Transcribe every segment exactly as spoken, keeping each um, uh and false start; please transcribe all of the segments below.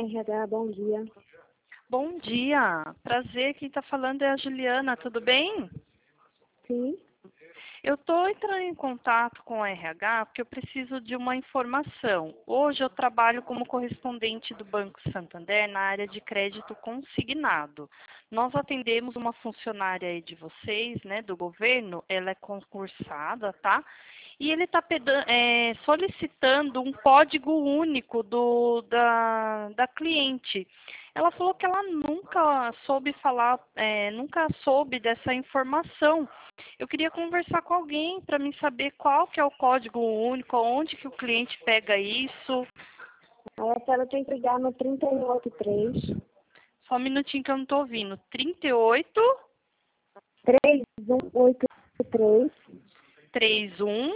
R H, bom dia. Bom dia, prazer, quem está falando é a Juliana, tudo bem? Sim. Eu estou entrando em contato com o R H porque eu preciso de uma informação. Hoje eu trabalho como correspondente do Banco Santander na área de crédito consignado. Nós atendemos uma funcionária aí de vocês, né, do governo, ela é concursada, tá? E ele está é, solicitando um código único do, da, da cliente. Ela falou que ela nunca soube falar, é, nunca soube dessa informação. Eu queria conversar com alguém para me saber qual que é o código único, onde que o cliente pega isso. A senhora tem que ligar no trinta e oito três. Só um minutinho que eu não estou ouvindo. trinta e oito, três um oito três. trinta e um,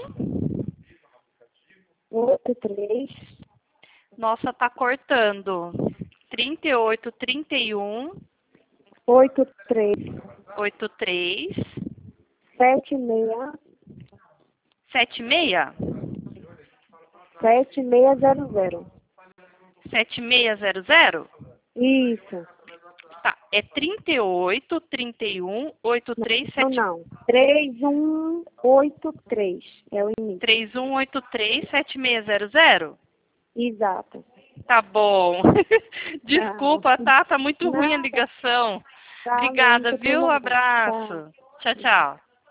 oito três. Nossa, tá cortando. trinta e oito, trinta e um, oito três. oitenta e três, sete seis. setenta e seis, sete seis zero zero. sete seis zero zero. Isso. Tá, é trinta e oito, trinta e um, oitenta e três, Não, sete... não. três um oito três é o início. três um oito três, sete seis zero zero? Exato. Tá bom. Desculpa, tá? Tá muito ruim a Nada. ligação. Tá, não, não Obrigada, tem viu? problema não. Tá. Abraço. Tchau, tchau.